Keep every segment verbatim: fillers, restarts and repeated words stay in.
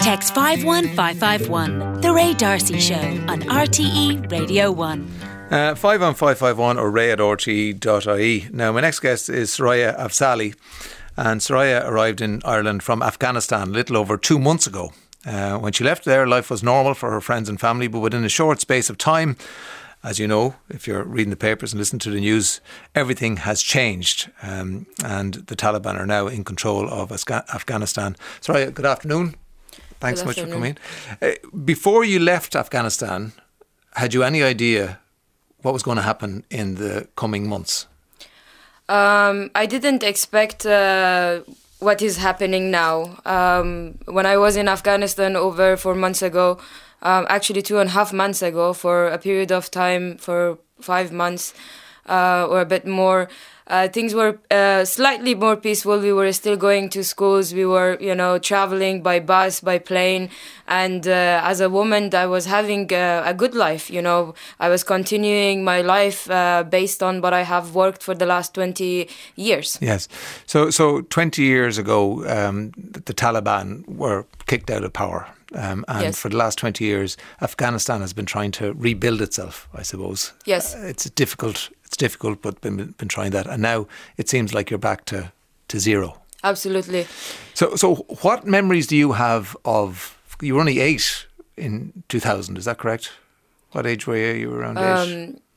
Text five one five five one. The Ray D'Arcy Show on R T E Radio one. Uh, five one five five one or ray at r t e dot i e. Now, my next guest is Soraya Afzali. And Soraya arrived in Ireland from Afghanistan a little over two months ago. Uh, when she left there, life was normal for her friends and family, but within a short space of time, as you know, if you're reading the papers and listening to the news, everything has changed. Um, and the Taliban are now in control of Afghanistan. Soraya, good afternoon. Thanks so much for coming. Uh, before you left Afghanistan, had you any idea what was going to happen in the coming months? Um, I didn't expect uh, what is happening now. Um, when I was in Afghanistan over four months ago, um, actually two and a half months ago, for a period of time, for five months uh, or a bit more, Uh, things were uh, slightly more peaceful. We were still going to schools. We were, you know, traveling by bus, by plane. And uh, as a woman, I was having uh, a good life, you know. I was continuing my life uh, based on what I have worked for the last twenty years. Yes. So so twenty years ago, um, the Taliban were kicked out of power. Um, and yes. for the last twenty years, Afghanistan has been trying to rebuild itself, I suppose. Yes. Uh, it's difficult. It's difficult, but been been trying that, and now it seems like you're back to, to zero. Absolutely. So, so what memories do you have of? You were only eight in two thousand. Is that correct? What age were you? You were around eight. Um,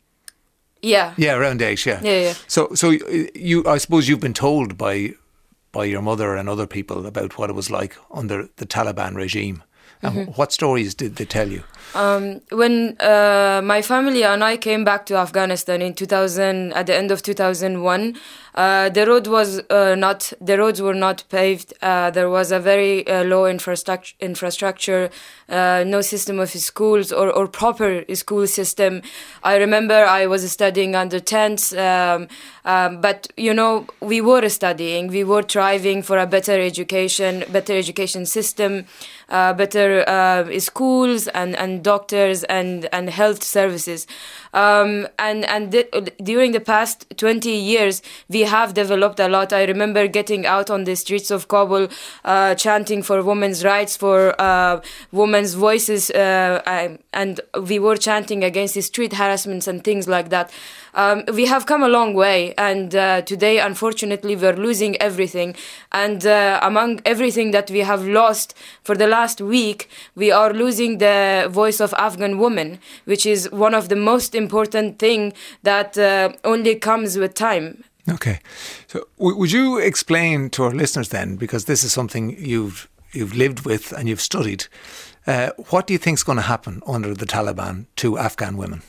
yeah. Yeah, around eight. Yeah. Yeah, yeah. So, so you, I suppose, you've been told by by your mother and other people about what it was like under the Taliban regime. And mm-hmm. what stories did they tell you? Um, when uh, my family and I came back to Afghanistan in two thousand, at the end of two thousand one, uh, the road was uh, not the roads were not paved. Uh, there was a very uh, low infrastructure, infrastructure, uh, no system of schools or, or proper school system. I remember I was studying under tents, um, um, but you know we were studying, we were striving for a better education, better education system, uh, better uh, schools and and doctors and, and health services. Um, and and th- during the past twenty years, we have developed a lot. I remember getting out on the streets of Kabul, uh, chanting for women's rights, for uh, women's voices, uh, I, and we were chanting against the street harassments and things like that. Um, we have come a long way, and uh, today, unfortunately, we're losing everything. And uh, among everything that we have lost for the last week, we are losing the voice of Afghan women, which is one of the most important thing that uh, only comes with time. Okay. So w- would you explain to our listeners then, because this is something you've you've lived with and you've studied, uh, what do you think is going to happen under the Taliban to Afghan women?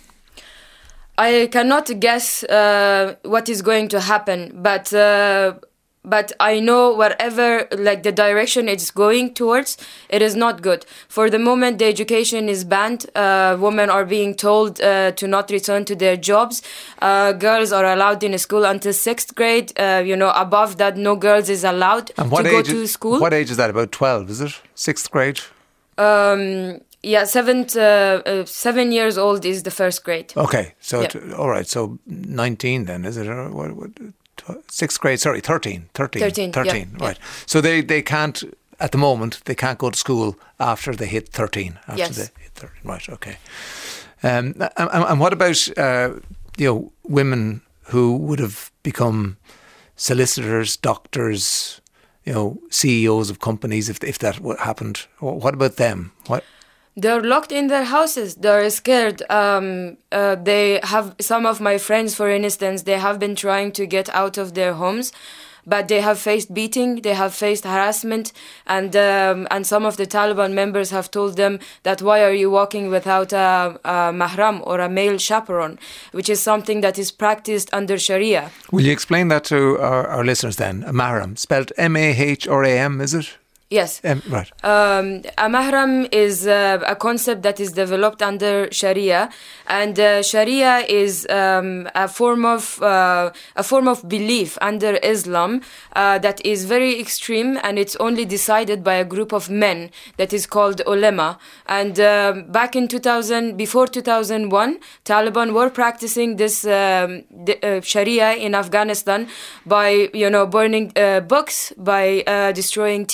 I cannot guess uh, what is going to happen, but uh, but I know wherever, like the direction it's going towards, it is not good. For the moment, the education is banned. Uh, women are being told uh, to not return to their jobs. Uh, girls are allowed in school until sixth grade. Uh, you know, above that, no girls is allowed to go age, to school. What age is that? About twelve, is it? Sixth grade? Um. Yeah, seven, uh, uh, seven years old is the first grade. Okay, so yeah. t- all right, so nineteen then, is it? Or what, what, tw- sixth grade, sorry, thirteen. thirteen, thirteen, thirteen yeah, right. Yeah. So they, they can't, at the moment, they can't go to school after they hit thirteen. After yes. they hit thirteen, right, okay. Um, and, and what about, uh, you know, women who would have become solicitors, doctors, you know, C E Os of companies, if if that happened? What about them? What? They're locked in their houses. They're scared. Um, uh, they have some of my friends, for instance, they have been trying to get out of their homes, but they have faced beating, they have faced harassment, and um, and some of the Taliban members have told them that why are you walking without a, a mahram or a male chaperone, which is something that is practiced under Sharia. Will you explain that to our, our listeners then? A mahram, spelled M A H R A M, is it? Yes. Um, right. Um, a mahram is uh, a concept that is developed under Sharia, and uh, Sharia is um, a form of uh, a form of belief under Islam uh, that is very extreme, and it's only decided by a group of men that is called ulema. And uh, back in two thousand, before two thousand one, Taliban were practicing this um, the, uh, Sharia in Afghanistan by you know burning uh, books, by uh, destroying T Vs.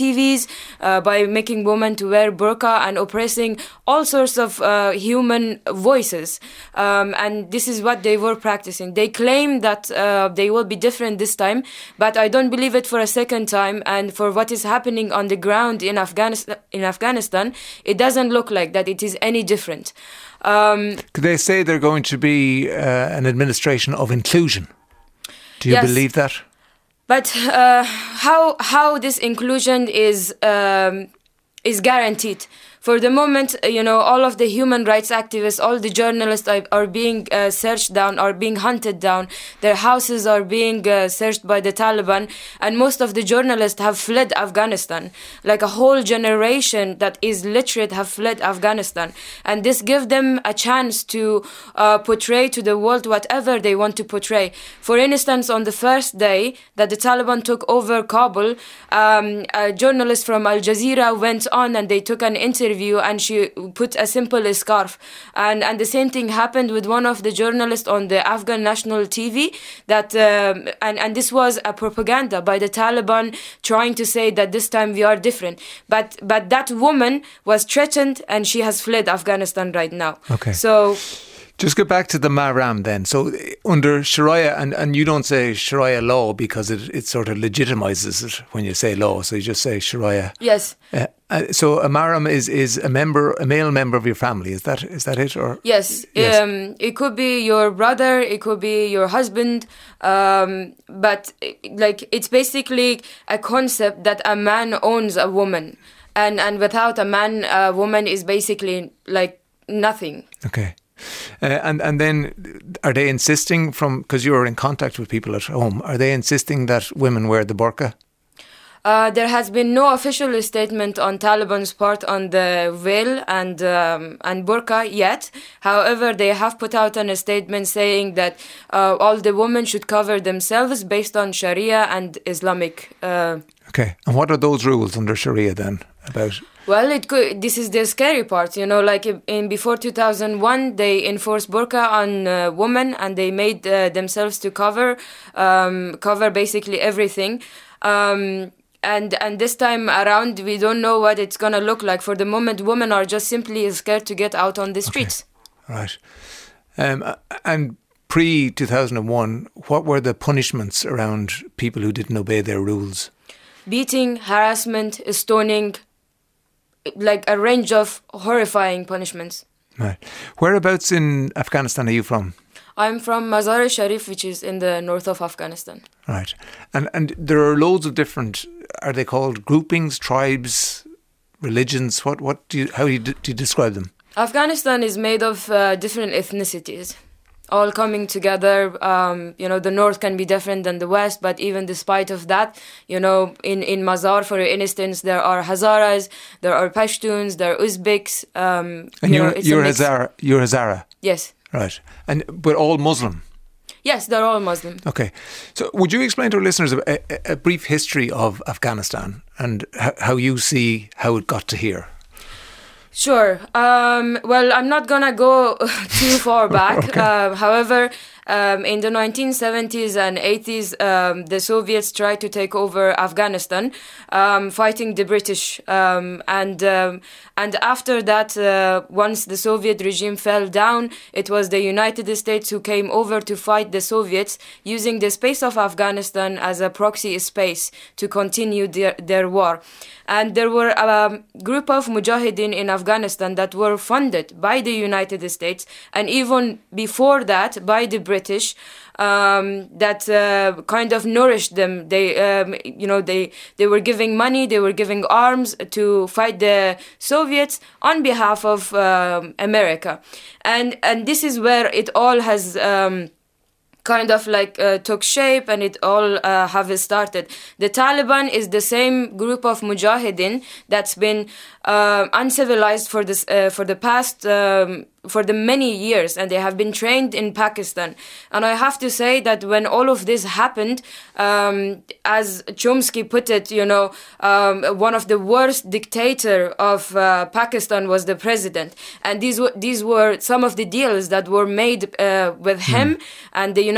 uh, by making women to wear burqa and oppressing all sorts of uh, human voices. Um, and this is what they were practicing. They claim that uh, they will be different this time, but I don't believe it for a second time. And for what is happening on the ground in Afghanistan, in Afghanistan, it doesn't look like that it is any different. Um, Could they say they're going to be uh, an administration of inclusion? Do you yes. believe that? But uh, how how this inclusion is um, is guaranteed? For the moment, you know, all of the human rights activists, all the journalists are, are being uh, searched down, are being hunted down. Their houses are being uh, searched by the Taliban. And most of the journalists have fled Afghanistan. Like a whole generation that is literate have fled Afghanistan. And this gives them a chance to uh, portray to the world whatever they want to portray. For instance, on the first day that the Taliban took over Kabul, um, a journalist from Al Jazeera went on and they took an interview and she put a simple scarf, and and the same thing happened with one of the journalists on the Afghan national T V, that um, and and this was a propaganda by the Taliban trying to say that this time we are different, but but that woman was threatened and she has fled Afghanistan right now. Okay, so just go back to the Mahram then. So under Sharia, and, and you don't say Sharia law because it, it sort of legitimizes it when you say law. So you just say Sharia. Yes. Uh, uh, so a Mahram is, is a member, a male member of your family. Is that is that it? Or yes. yes. Um, it could be your brother. It could be your husband. Um, but like it's basically a concept that a man owns a woman, and and without a man, a woman is basically like nothing. Okay. Uh, and and then are they insisting from, because you're in contact with people at home, are they insisting that women wear the burqa? Uh, there has been no official statement on Taliban's part on the veil and um, and burqa yet. However, they have put out a statement saying that uh, all the women should cover themselves based on Sharia and Islamic. Uh, okay, and what are those rules under Sharia then about? Well, it could, this is the scary part, you know, like in before two thousand one, they enforced burqa on uh, women and they made uh, themselves to cover, um, cover basically everything. Um, and and this time around, we don't know what it's going to look like. For the moment, women are just simply scared to get out on the streets. Okay. Right. Um, and pre two thousand one, what were the punishments around people who didn't obey their rules? Beating, harassment, stoning, like a range of horrifying punishments. Right. Whereabouts in Afghanistan are you from? I'm from Mazar-e-Sharif, which is in the north of Afghanistan. Right. And and there are loads of different, are they called groupings, tribes, religions? What what do you, how do you, do you describe them? Afghanistan is made of uh, different ethnicities, all coming together. Um, you know, the north can be different than the west, but even despite of that, you know, in, in Mazar, for instance, there are Hazaras, there are Pashtuns, there are Uzbeks. Um, and you you're, know, it's you're, a mix. Hazara, you're Hazara? Yes. Right. And but all Muslim? Yes, they're all Muslim. Okay. So would you explain to our listeners a, a, a brief history of Afghanistan and h- how you see how it got to here? Sure. Um, well, I'm not going to go too far back. Okay. Uh, however, um, in the nineteen seventies and eighties, um, the Soviets tried to take over Afghanistan, um, fighting the British. Um, and um, and after that, uh, once the Soviet regime fell down, it was the United States who came over to fight the Soviets, using the space of Afghanistan as a proxy space to continue their, their war. And there were a group of mujahideen in Afghanistan that were funded by the United States, and even before that by the British, um, that uh, kind of nourished them. They, um, you know, they they were giving money, they were giving arms to fight the Soviets on behalf of um, America, and and this is where it all has. Um, kind of like uh, took shape and it all uh, have started. The Taliban is the same group of mujahideen that's been uh, uncivilized for this uh, for the past um, for the many years, and they have been trained in Pakistan. And I have to say that when all of this happened, um, as Chomsky put it, you know, um, one of the worst dictator of uh, Pakistan was the president, and these were these were some of the deals that were made uh, with him, mm. and the United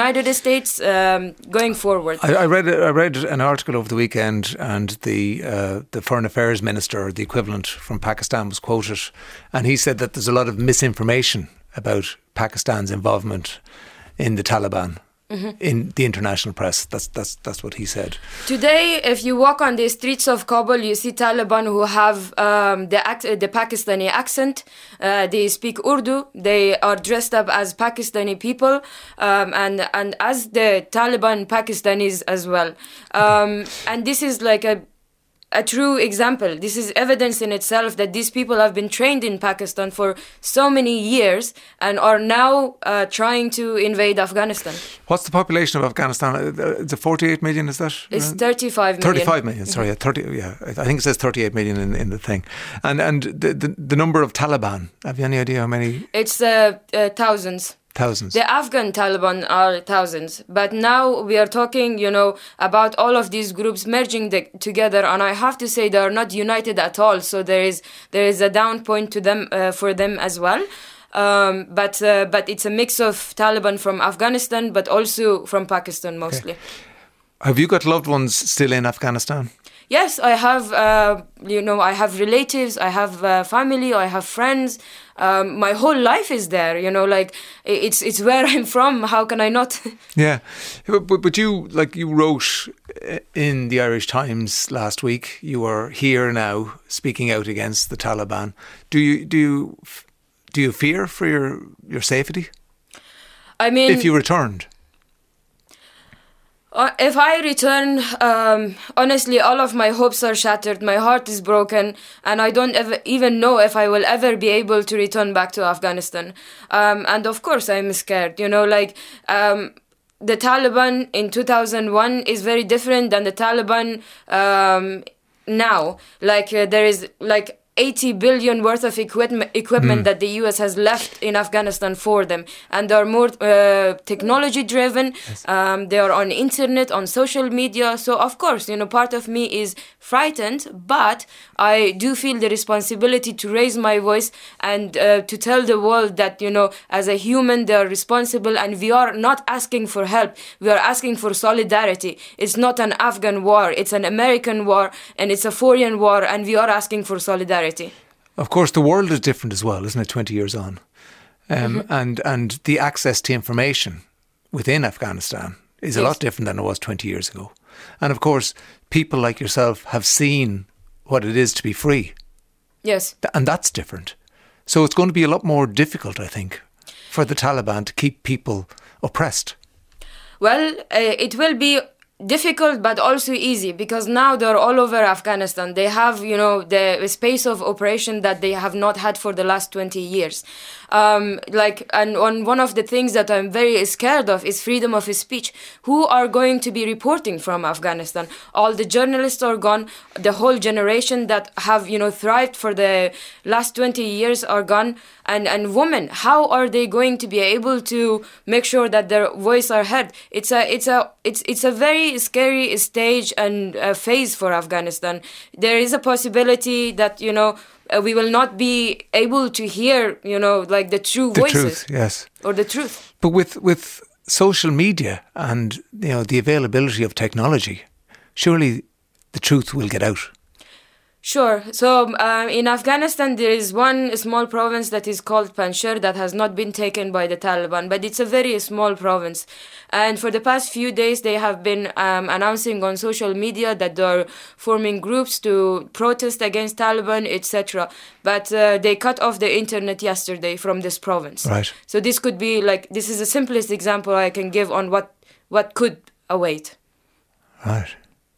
United States um, going forward. I, I read I read an article over the weekend, and the uh, the Foreign Affairs Minister, or the equivalent from Pakistan, was quoted, and he said that there's a lot of misinformation about Pakistan's involvement in the Taliban. Mm-hmm. In the international press. That's that's that's what he said. Today, if you walk on the streets of Kabul, you see Taliban who have um, the act, the Pakistani accent. Uh, they speak Urdu. They are dressed up as Pakistani people, um, and and as the Taliban Pakistanis as well. Um, and this is like a a true example. This is evidence in itself that these people have been trained in Pakistan for so many years and are now uh, trying to invade Afghanistan. What's the population of Afghanistan? It's a forty-eight million, is that? It's thirty-five million. thirty-five million, sorry. Mm-hmm. thirty, yeah, I think it says thirty-eight million in, in the thing. And and the, the, the number of Taliban, have you any idea how many? It's uh, uh, thousands. Thousands. The Afghan Taliban are thousands, but now we are talking, you know, about all of these groups merging the, together, and I have to say they are not united at all. So there is there is a down point to them uh, for them as well. Um, but uh, but it's a mix of Taliban from Afghanistan, but also from Pakistan mostly. Okay. Have you got loved ones still in Afghanistan? Yes, I have. Uh, you know, I have relatives, I have uh, family, I have friends. Um, my whole life is there. You know, like it's it's where I'm from. How can I not? Yeah, but but you like you wrote in the Irish Times last week. You are here now speaking out against the Taliban. Do you do you do you fear for your your safety? I mean, if you returned. Uh, if I return, um, honestly, all of my hopes are shattered. My heart is broken, and I don't ever, even know if I will ever be able to return back to Afghanistan. Um, and of course, I'm scared. You know, like um, the Taliban in two thousand one is very different than the Taliban um, now. Like uh, there is like eighty billion worth of equipment, equipment mm. that the U S has left in Afghanistan for them, and they are more uh, technology driven. Yes. Um, they are on internet, on social media. So of course, you know, part of me is frightened, but I do feel the responsibility to raise my voice and uh, to tell the world that, you know, as a human, they are responsible, and we are not asking for help. We are asking for solidarity. It's not an Afghan war. It's an American war, and it's a foreign war, and we are asking for solidarity. Of course, the world is different as well, isn't it, twenty years on? Um, mm-hmm. And and the access to information within Afghanistan is yes. a lot different than it was twenty years ago. And of course, people like yourself have seen what it is to be free. Yes. And that's different. So it's going to be a lot more difficult, I think, for the Taliban to keep people oppressed. Well, uh, it will be difficult, but also easy, because now they're all over Afghanistan. They have, you know, the space of operation that they have not had for the last twenty years. Um, like, and on one of the things that I'm very scared of is freedom of speech. Who are going to be reporting from Afghanistan? All the journalists are gone. The whole generation that have, you know, thrived for the last twenty years are gone. And and women, how are they going to be able to make sure that their voice are heard? It's a it's a it's it's a very scary stage and uh, phase for Afghanistan. There is a possibility that, you know, uh, we will not be able to hear, you know, like the true the voices. Truth, yes. Or the truth. But with with social media and, you know, the availability of technology, surely the truth will get out. Sure. So um, in Afghanistan, there is one small province that is called Panjshir that has not been taken by the Taliban, but it's a very small province. And for the past few days, they have been um, announcing on social media that they're forming groups to protest against Taliban, et cetera. But uh, they cut off the internet yesterday from this province. Right. So this could be like, this is the simplest example I can give on what, what could await. Right.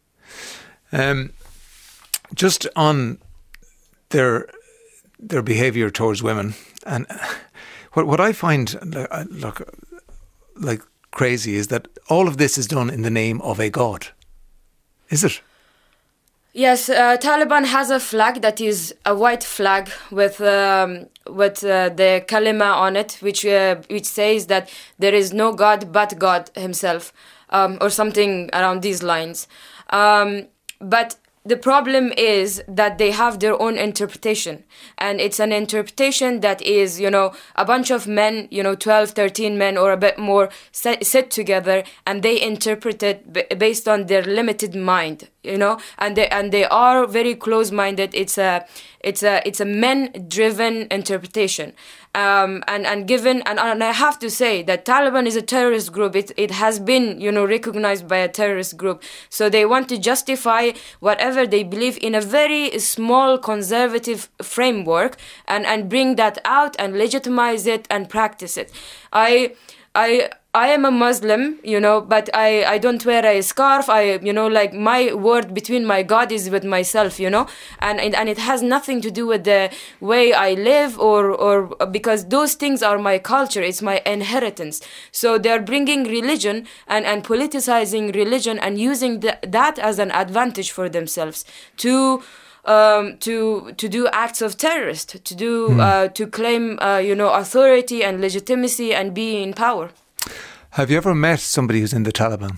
Um. Just on their their behaviour towards women, and what what I find look like crazy is that all of this is done in the name of a god. Is it? Yes, uh, Taliban has a flag that is a white flag with um, with uh, the kalima on it, which uh, which says that there is no god but God Himself, um, or something around these lines. Um, but the problem is that they have their own interpretation, and it's an interpretation that is, you know, a bunch of men, you know, twelve, thirteen men or a bit more sit, sit together, and they interpret it b- based on their limited mind, you know, and they and they are very close-minded. It's a it's a it's a men-driven interpretation. Um, and, and given, and, and I have to say that Taliban is a terrorist group. It it has been, you know, recognized by a terrorist group. So they want to justify whatever they believe in a very small conservative framework, and, and bring that out and legitimize it and practice it. I I I am a Muslim, you know, but I, I don't wear a scarf. I, you know, like my word between my God is with myself, you know, and, and, and it has nothing to do with the way I live or, or because those things are my culture. It's my inheritance. So they're bringing religion and, and politicizing religion and using the, that as an advantage for themselves to Um, to to do acts of terrorist, to do mm. uh, to claim uh, you know authority and legitimacy and be in power. Have you ever met somebody who's in the Taliban?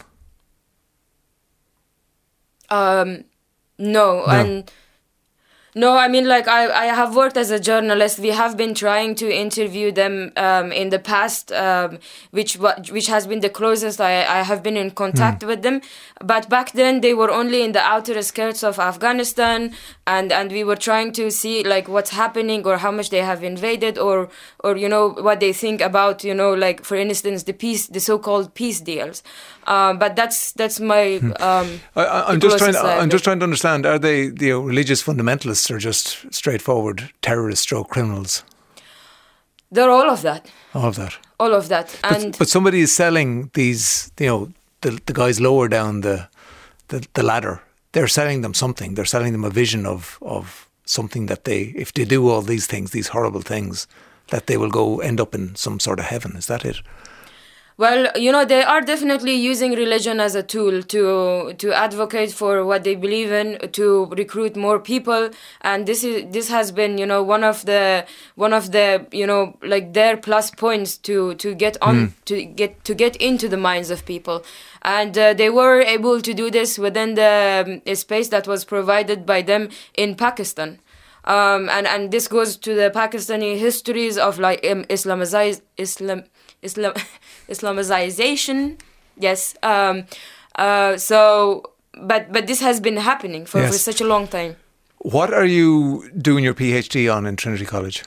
Um, no, no. and no, I mean, like I, I have worked as a journalist. We have been trying to interview them um, in the past, um, which which has been the closest I, I have been in contact mm. with them. But back then they were only in the outer skirts of Afghanistan, and, and we were trying to see like what's happening or how much they have invaded, or or you know what they think about, you know, like for instance the peace, the so-called peace deals. Uh, but that's that's my. Um, I, I'm just trying. To, I'm just trying to understand. Are they the you know, religious fundamentalists, or just straightforward terrorist stroke criminals? They're all of that. All of that. All of that. And but, but somebody is selling these. You know, the the guys lower down the, the the ladder. They're selling them something. They're selling them a vision of of something that they, if they do all these things, these horrible things, that they will go end up in some sort of heaven. Is that it? Well, you know, they are definitely using religion as a tool to to advocate for what they believe in, to recruit more people, and this is this has been, you know, one of the one of the you know like their plus points to to get on mm. to get to get into the minds of people, and uh, they were able to do this within the um, space that was provided by them in Pakistan. Um, and and this goes to the Pakistani histories of like um, Islamized Islam. Islam, Islamization, yes. Um, uh, so, but but this has been happening for, yes. for such a long time. What are you doing your PhD on in Trinity College?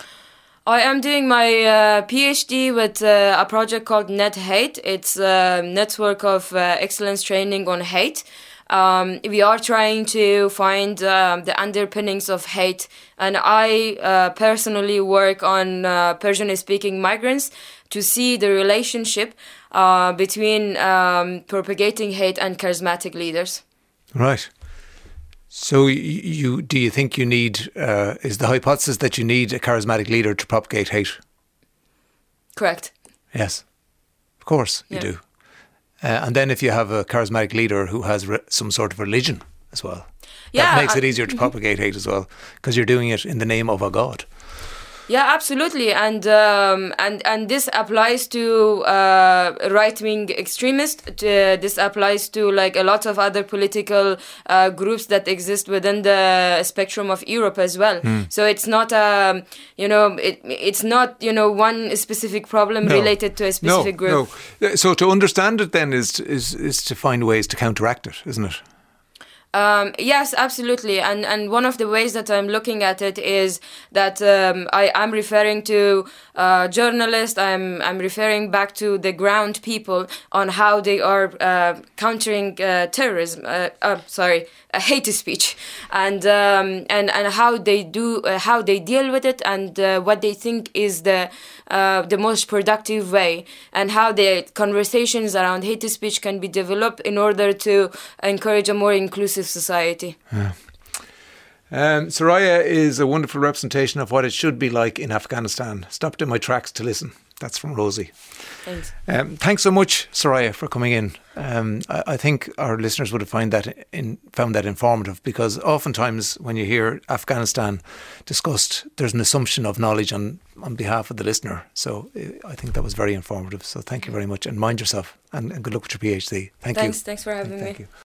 I am doing my uh, PhD with uh, a project called NetHate. It's a network of uh, excellence training on hate. Um, we are trying to find uh, the underpinnings of hate, and I uh, personally work on uh, Persian-speaking migrants to see the relationship uh, between um, propagating hate and charismatic leaders. Right. So you, you do you think you need, uh, is the hypothesis that you need a charismatic leader to propagate hate? Correct. Yes. Of course you yeah. do. Uh, and then if you have a charismatic leader who has re- some sort of religion as well, yeah, that makes it I, easier to propagate hate as well, because you're doing it in the name of a god. Yeah, absolutely, and um, and and this applies to uh, right-wing extremists. Uh, this applies to like a lot of other political uh, groups that exist within the spectrum of Europe as well. Mm. So it's not a, you know, it it's not you know one specific problem no. related to a specific no, group. No, so to understand it then is is is to find ways to counteract it, isn't it? Um, yes, absolutely. And and one of the ways that I'm looking at it is that um, I, I'm referring to uh, journalists, I'm I'm referring back to the ground people on how they are uh, countering uh, terrorism, uh, uh, sorry, uh, hate speech, and um, and and how they do, uh, how they deal with it, and uh, what they think is the uh, the most productive way, and how the conversations around hate speech can be developed in order to encourage a more inclusive society. Yeah. Um, Soraya is a wonderful representation of what it should be like in Afghanistan. Stopped in my tracks to listen. That's from Rosie. Thanks. Um, thanks so much, Soraya, for coming in. Um, I, I think our listeners would have find that in, found that informative, because oftentimes when you hear Afghanistan discussed, there's an assumption of knowledge on, on behalf of the listener. So I think that was very informative. So thank you very much, and mind yourself, and, and good luck with your PhD. Thank thanks, you. Thanks for having thank me. You.